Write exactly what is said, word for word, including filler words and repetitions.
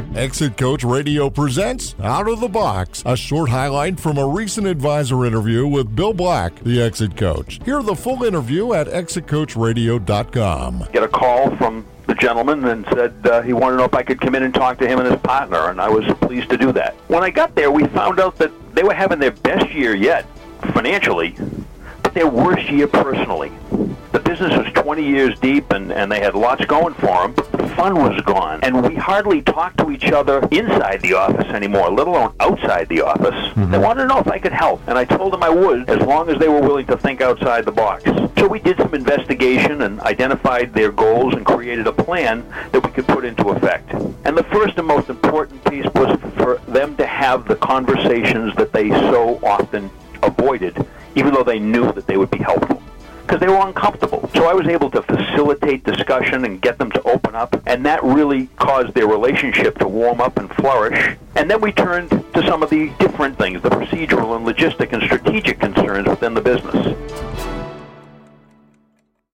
Exit Coach Radio presents Out of the Box, a short highlight from a recent advisor interview with Bill Black, the Exit Coach. Hear the full interview at exit coach radio dot com. Get a call from the gentleman and said uh, he wanted to know if I could come in and talk to him and his partner, and I was pleased to do that. When I got there, we found out that they were having their best year yet, financially, but their worst year personally. The business was twenty years deep, and, and they had lots going for them, but the fun was gone. And we hardly talked to each other inside the office anymore, let alone outside the office. Mm-hmm. They wanted to know if I could help, and I told them I would, as long as they were willing to think outside the box. So we did some investigation and identified their goals and created a plan that we could put into effect. And the first and most important piece was for them to have the conversations that they so often avoided, even though they knew that they would be helpful, because they were uncomfortable. So I was able to facilitate discussion and get them to open up, and that really caused their relationship to warm up and flourish. And then we turned to some of the different things, the procedural and logistic and strategic concerns within the business.